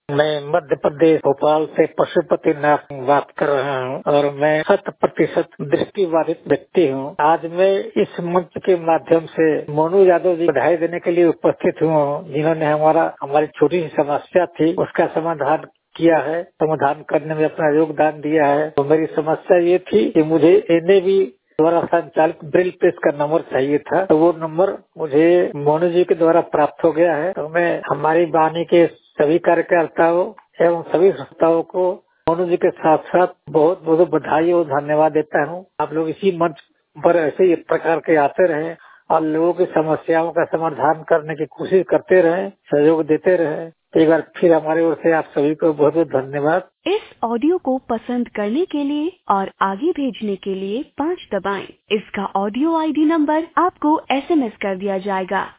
मैं मध्य प्रदेश भोपाल से पशुपति नाथ बात कर रहा हूँ और मैं 100% दृष्टिबाधित व्यक्ति हूँ। आज मैं इस मंच के माध्यम से मोनू यादव जी को बधाई देने के लिए उपस्थित हुआ हूँ, जिन्होंने हमारी छोटी सी समस्या थी उसका समाधान किया है, समाधान करने में अपना योगदान दिया है। तो मेरी समस्या ये थी कि मुझे NAB द्वारा संचालित ब्रेल प्रेस का नंबर चाहिए था, तो वो नंबर मुझे मोनू जी के द्वारा प्राप्त हो गया है। तो मैं हमारी वाणी के सभी कार्यकर्ताओं एवं सभी संस्थाओं को मोनू जी के साथ साथ बहुत बहुत बधाई और धन्यवाद देता हूँ। आप लोग इसी मंच पर ऐसे ही प्रकार के आते रहे और लोगों की समस्याओं का समाधान करने की कोशिश करते रहे, सहयोग देते रहे। एक बार फिर हमारी ओर से आप सभी को बहुत बहुत धन्यवाद। इस ऑडियो को पसंद करने के लिए और आगे भेजने के लिए 5 दबाएं। इसका ऑडियो ID नंबर आपको SMS कर दिया जाएगा।